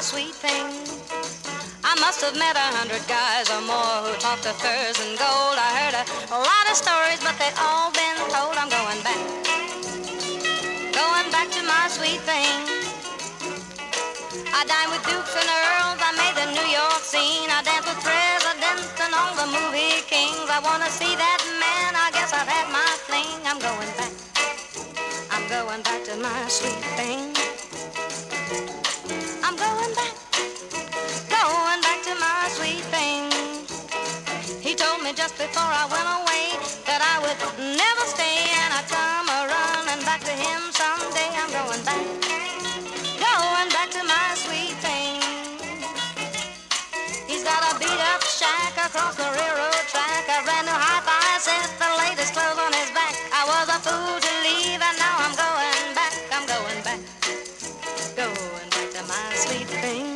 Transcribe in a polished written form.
sweet thing. I must have met 100 guys or more who talked of furs and gold. I heard a lot of stories, but they've all been told. I'm going back to my sweet thing. I dined with dukes and earls, I made the New York scene. I danced with presidents and all the movie kings. I want to see that man, I guess I've had my fling. I'm going back to my sweet thing. I'm going back to my sweet thing. He told me just before I went away that I would never stay, and I'd come a-running back to him someday. I'm going back to my sweet thing. He's got a beat-up shack across the railroad track, a brand new hi-fi set, the latest clothes on his back. I was a fool to leave, and now I'm going back to my sweet thing.